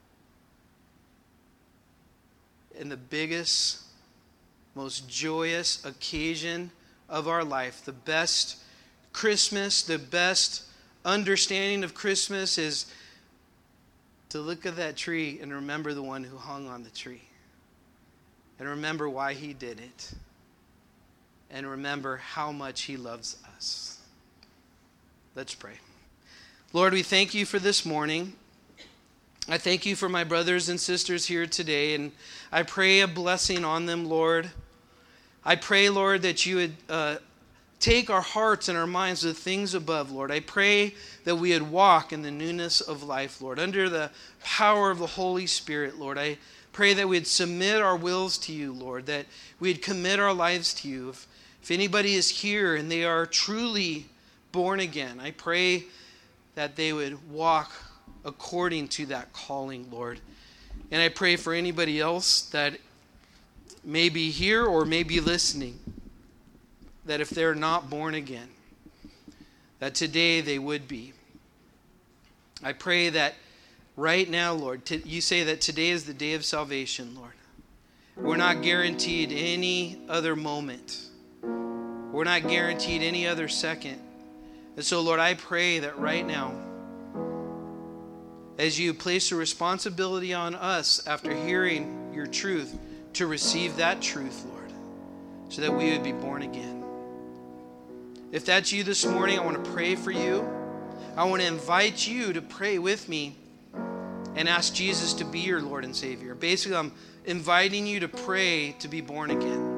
In the biggest, most joyous occasion of our life, the best Christmas, the best understanding of Christmas is to look at that tree and remember the one who hung on the tree. And remember why he did it. And remember how much he loves us. Let's pray. Lord, we thank you for this morning. I thank you for my brothers and sisters here today, and I pray a blessing on them, Lord. I pray, Lord, that you would uh, take our hearts and our minds to the things above, Lord. I pray that we would walk in the newness of life, Lord, under the power of the Holy Spirit, Lord. I pray that we'd submit our wills to you, Lord, that we'd commit our lives to you. If, if anybody is here and they are truly born again, I pray that they would walk according to that calling, Lord. And I pray for anybody else that may be here or may be listening, that if they're not born again, that today they would be. I pray that right now, Lord, t- you say that today is the day of salvation, Lord. We're not guaranteed any other moment. We're not guaranteed any other second. And so, Lord, I pray that right now, as you place a responsibility on us after hearing your truth to receive that truth, Lord, so that we would be born again. If that's you this morning, I want to pray for you. I want to invite you to pray with me and ask Jesus to be your Lord and Savior. Basically, I'm inviting you to pray to be born again.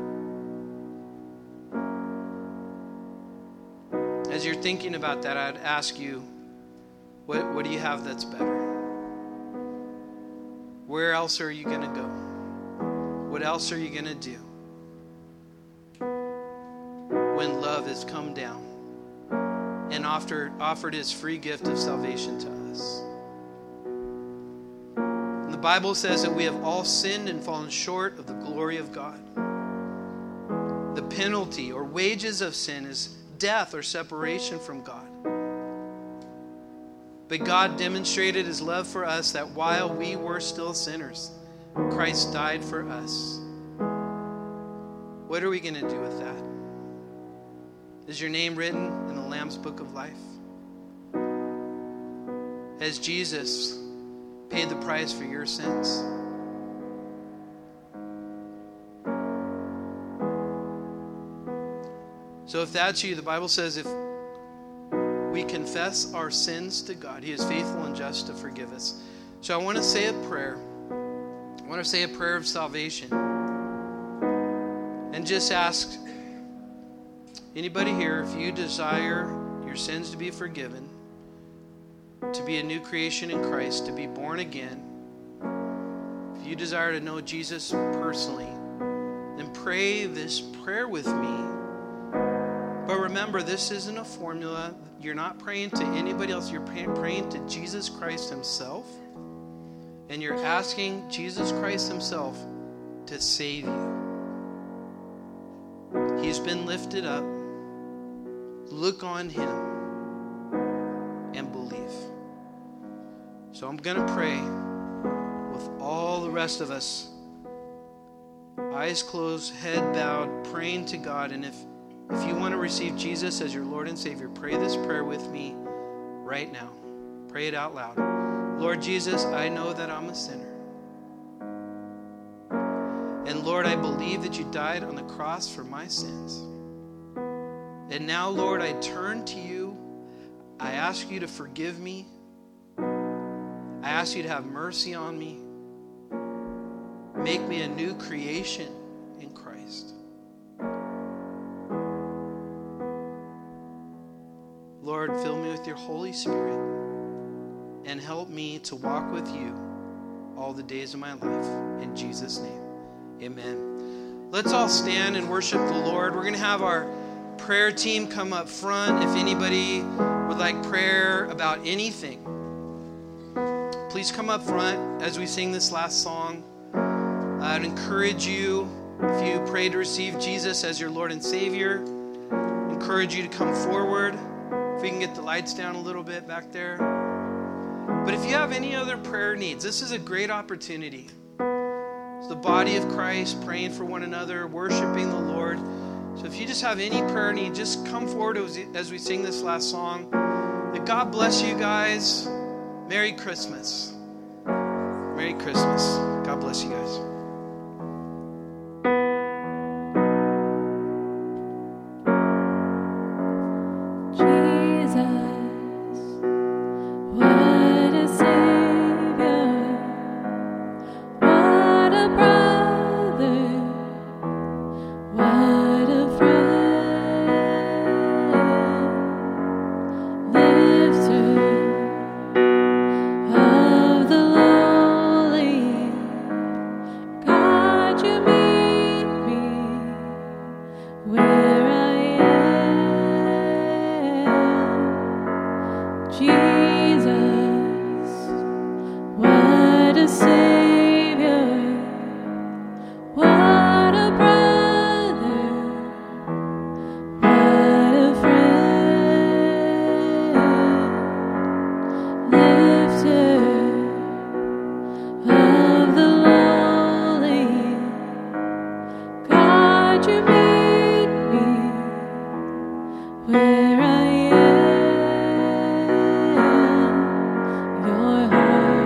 As you're thinking about that, I'd ask you, what, what do you have that's better? Where else are you going to go? What else are you going to do when love has come down and offered, offered his free gift of salvation to us? And the Bible says that we have all sinned and fallen short of the glory of God. The penalty or wages of sin is death or separation from God. But God demonstrated his love for us that while we were still sinners, Christ died for us. What are we going to do with that? Is your name written in the Lamb's Book of Life? Has Jesus paid the price for your sins? So if that's you, the Bible says if we confess our sins to God, he is faithful and just to forgive us. So I want to say a prayer. I want to say a prayer of salvation. And just ask anybody here, if you desire your sins to be forgiven, to be a new creation in Christ, to be born again, if you desire to know Jesus personally, then pray this prayer with me. But remember, this isn't a formula. You're not praying to anybody else. You're praying to Jesus Christ himself. And you're asking Jesus Christ himself to save you. He's been lifted up. Look on him and believe. So I'm going to pray with all the rest of us. Eyes closed, head bowed, praying to God. And if If you want to receive Jesus as your Lord and Savior, pray this prayer with me right now. Pray it out loud. Lord Jesus, I know that I'm a sinner. And Lord, I believe that you died on the cross for my sins. And now, Lord, I turn to you. I ask you to forgive me. I ask you to have mercy on me. Make me a new creation in Christ. Lord, fill me with your Holy Spirit and help me to walk with you all the days of my life. In Jesus' name, amen. Let's all stand and worship the Lord. We're going to have our prayer team come up front. If anybody would like prayer about anything, please come up front as we sing this last song. I'd encourage you, if you pray to receive Jesus as your Lord and Savior, encourage you to come forward. If we can get the lights down a little bit back there. But if you have any other prayer needs, this is a great opportunity. It's the body of Christ praying for one another, worshiping the Lord. So if you just have any prayer need, just come forward as we sing this last song. That God bless you guys. Merry Christmas. Merry Christmas. God bless you guys. Where I am, your heart.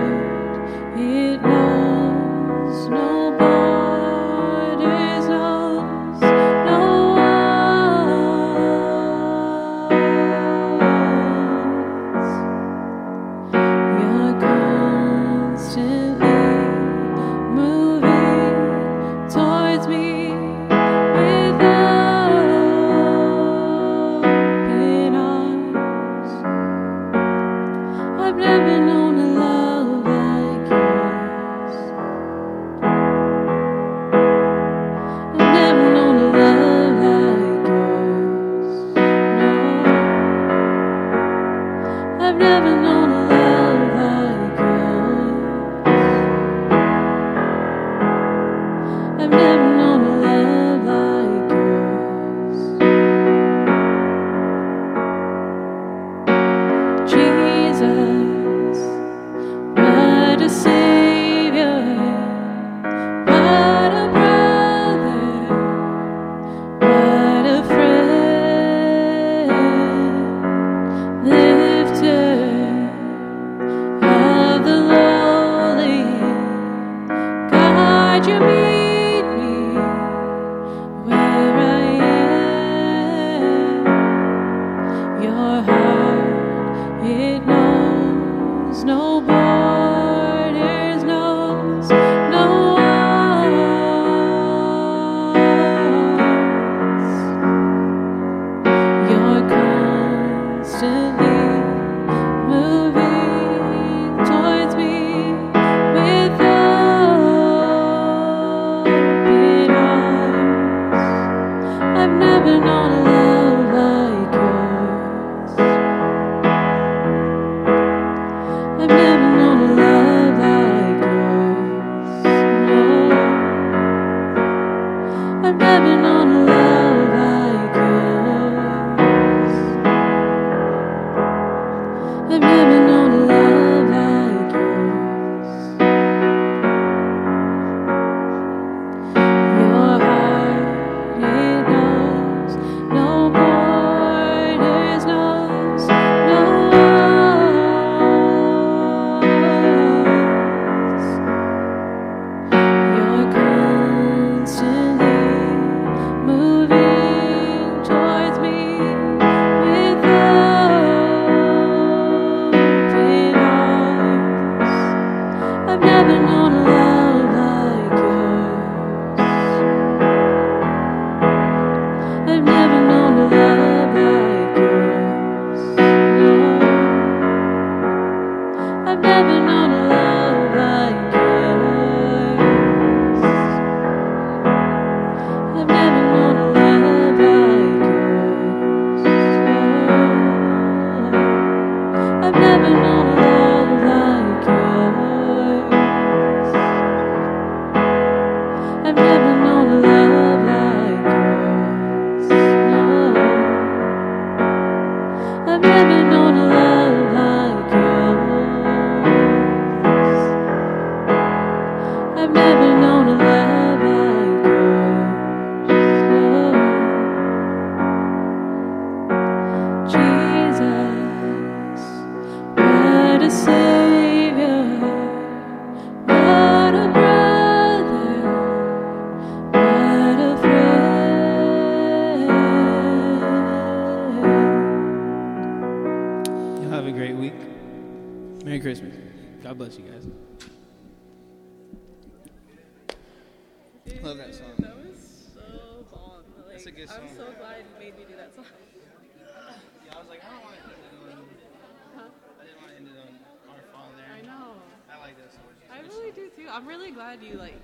I'm really glad you like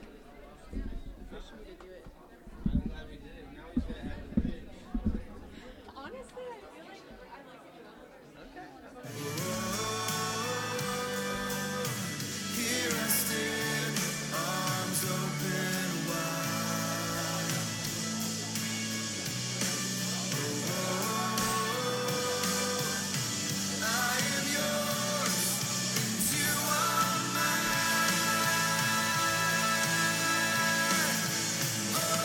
pushed me to do it. I'm glad we did it. Now we should have it. Honestly, I feel like I like it. Okay. Here I stand, arms open wide. I am yours, and you are mine. Oh,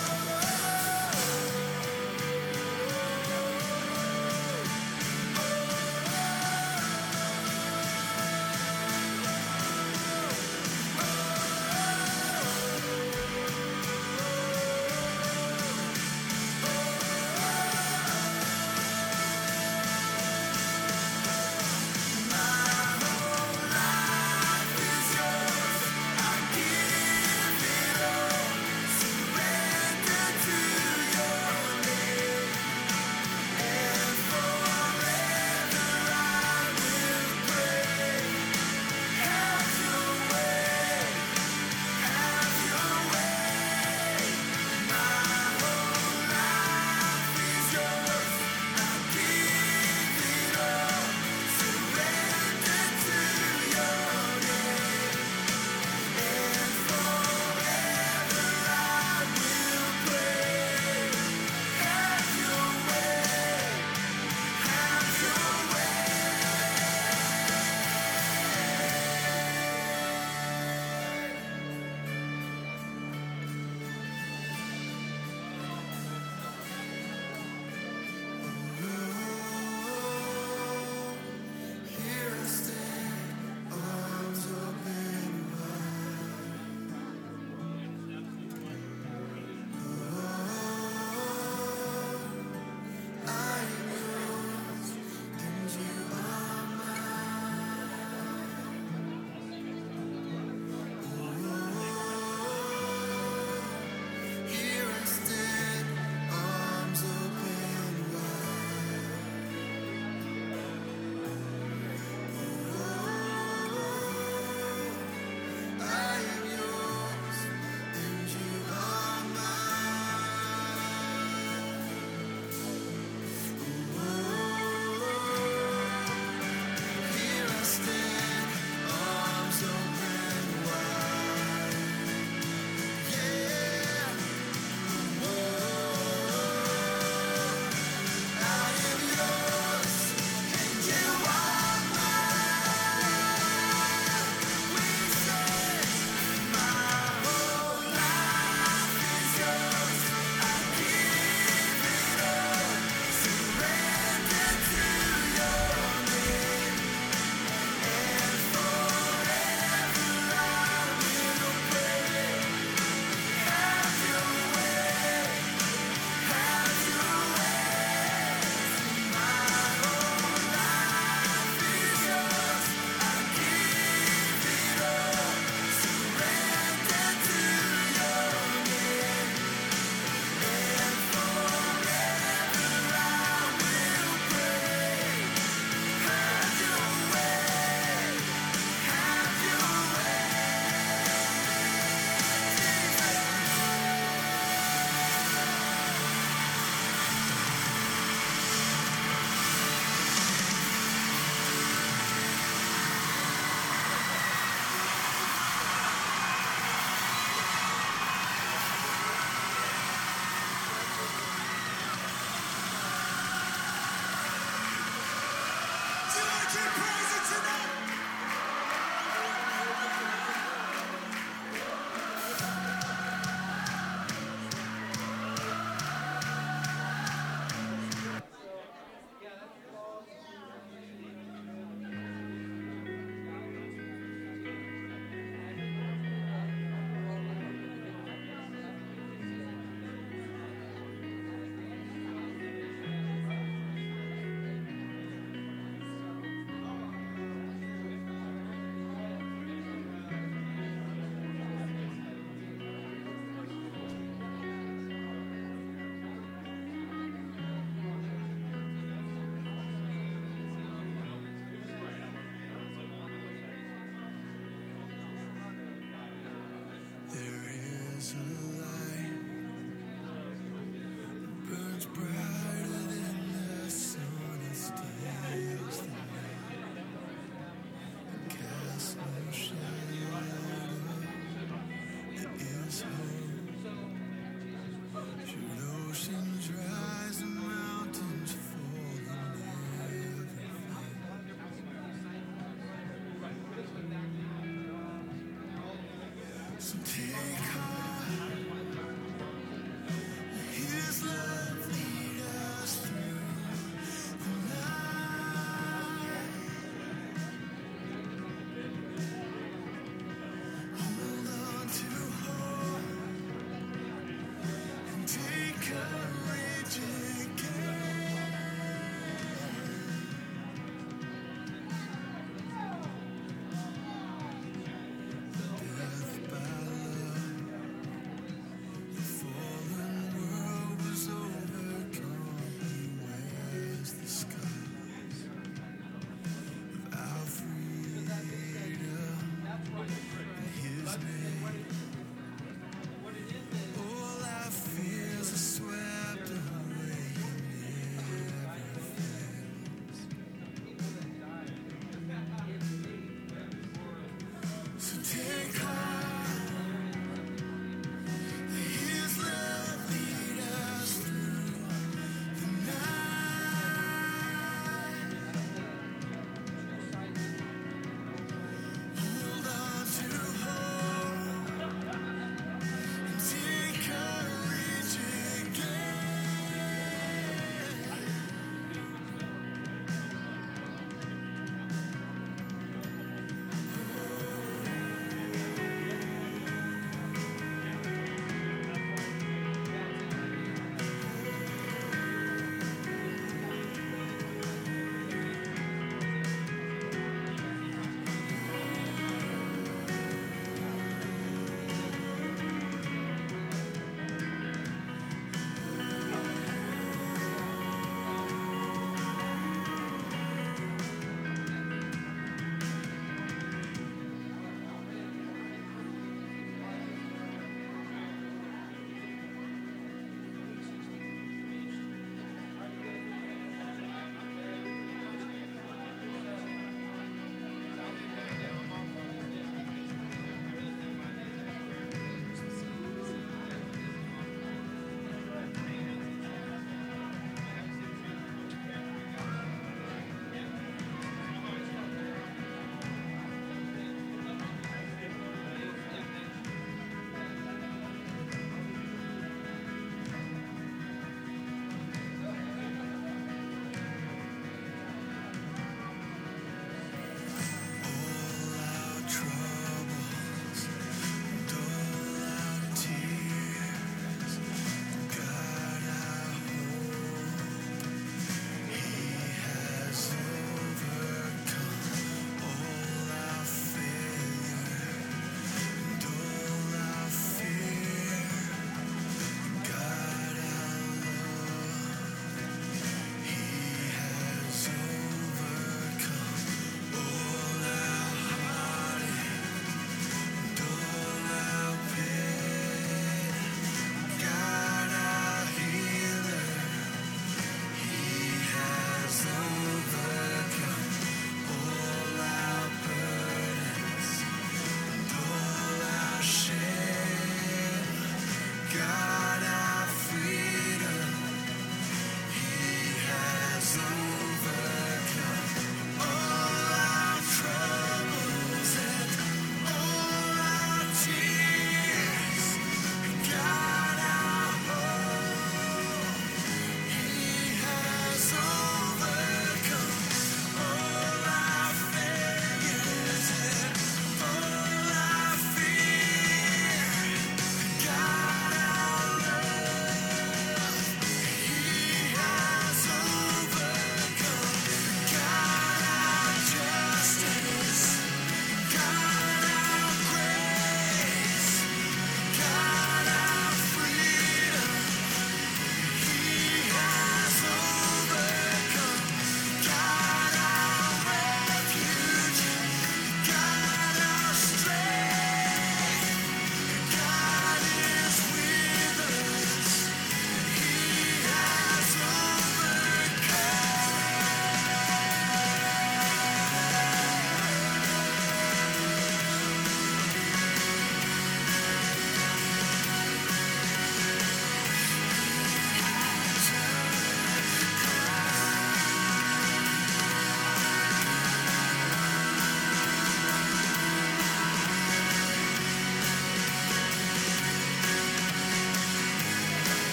take